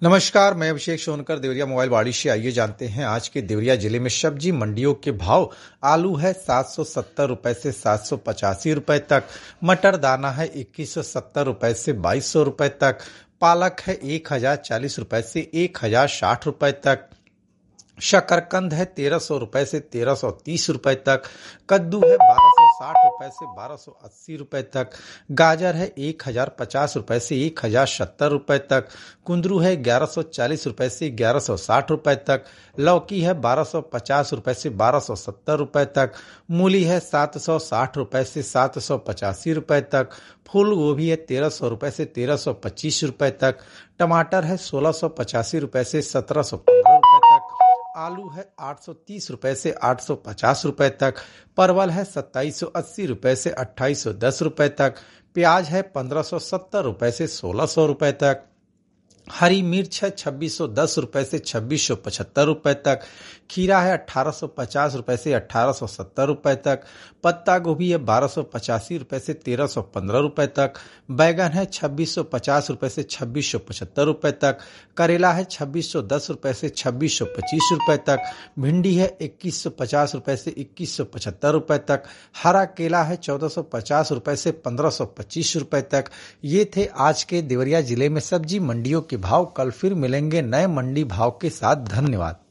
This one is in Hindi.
नमस्कार, मैं अभिषेक सोनकर देवरिया मोबाइल वाड़ी से। आइए जानते हैं आज के देवरिया जिले में सब्जी मंडियों के भाव। आलू है 770 रुपए से 785 रुपए तक। मटर दाना है 2170 रुपए से 2200 रुपए तक। पालक है 1040 रुपए से 1060 रुपए तक। शकरकंद है 1300 रुपए से 1330 रुपए तक। कद्दू है 1260 रुपए से 1280 रुपए तक। गाजर है 1050 रुपए से 1070 रुपए तक। कुंदरू है 1140 रुपए से 1160 रुपए तक। लौकी है 1250 रुपए से 1270 रुपए तक। मूली है 760 रुपए से 785 रुपए तक। फूल गोभी है 1300 रुपए से 1325 रुपए तक। टमाटर है 1685 रुपए से 1715 रुपए तक। आलू है 830 रुपए से 850 रुपए तक। परवल है 2780 रुपए से 2810 रुपए तक। प्याज है 1570 रुपए से 1600 रुपए तक। हरी मिर्च है 2610 रुपए से 2675 रुपए तक। खीरा है 1850 रुपए से 1870 रुपए तक। पत्ता गोभी है 1285 रुपए से 1315 रुपए तक। बैगन है 2650 रुपए से 2675 रुपए तक। करेला है 2610 रुपए से 2625 रुपए तक। भिंडी है 2150 रुपए से 2175 रुपए तक। हरा केला है 1450 रुपए से 1525 रुपए तक। ये थे आज के देवरिया जिले में सब्जी मंडियों के भाव। कल फिर मिलेंगे नए मंडी भाव के साथ। धन्यवाद।